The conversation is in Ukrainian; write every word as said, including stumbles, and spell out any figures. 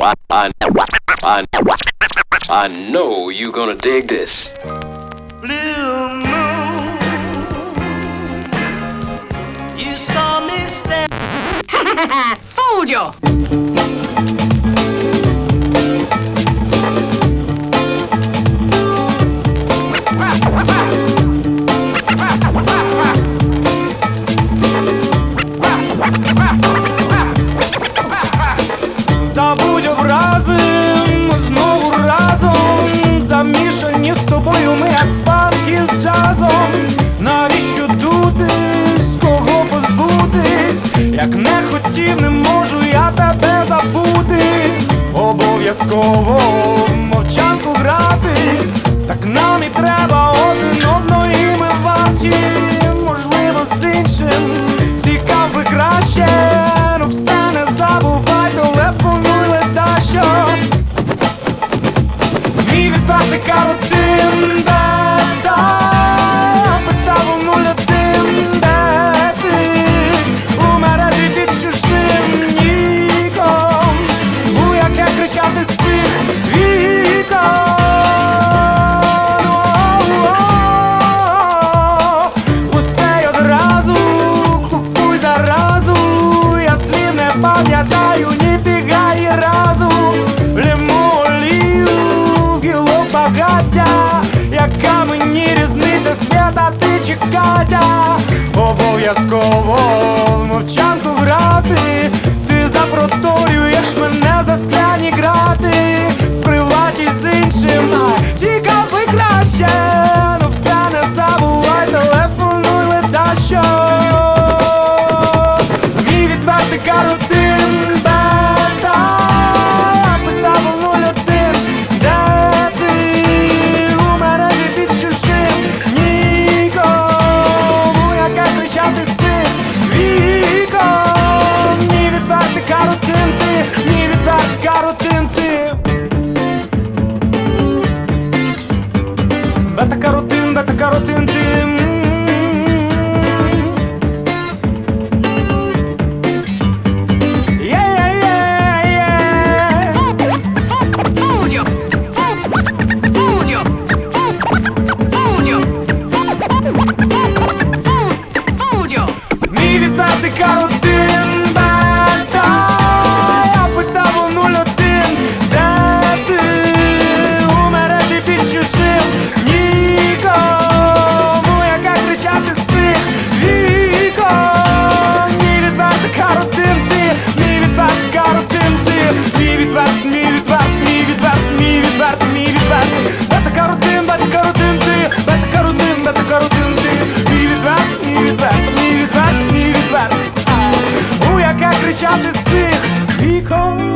I, I, I, I know you're gonna dig this. Blue moon, you saw me stand. Fooled you! Забудь образи, ми знову разом, замішані з тобою ми як фанки з джазом. Навіщо дутись, кого позбутись? Як не хотів, не можу я тебе забути. Обов'язково в мовчанку грати, так нам і треба один одного, і ми варті. Можливо, з іншим цікав би краще, ну все не забувай, телефонуй леда, що мій відвертий каротин, де та питав у нуль один, де ти у мережі під чужим ніком, у яке кричати з цих вікон. Усе й одразу, купуй заразу, я слів не пам'ятаю, ніфіга ні разу. Ліму олію, гілок багаття, яка мені різниця, свята ти чи Катя? Обов'язково в мовчанку грати, ти запроторюєш мене за скляні грати. В приваті з іншим, а тікав би краще, ну все не забувай, телефонуй леда, що мій відвертий каротин, бета, питав у нуль один, де ти у мережі під чужим ніком, у яке кричати з цих вікон. Мій відвертий каротин ти, мій відвертий каротин ти. Бета-каротин, бета-каротин ти. Fooled you! Fooled you! Fooled you! Fooled you! Мій відвертий каротин, бета, я питав у нуль один, де ти у мережі під чужим ніком, у яке кричати з цих вікон. Мій відвертий каротин ти, мій відвертий каротин ти, мій відвертий, мій відвертий, мій відвертий, мій відвертий, мій відвертий. Бета-каротин, бета-каротин ти, бета-каротин, бета-каротин ти, мій відвертий, мій відвертий, мій відвертий, мій відвертий. У яке кричати з цих вікон.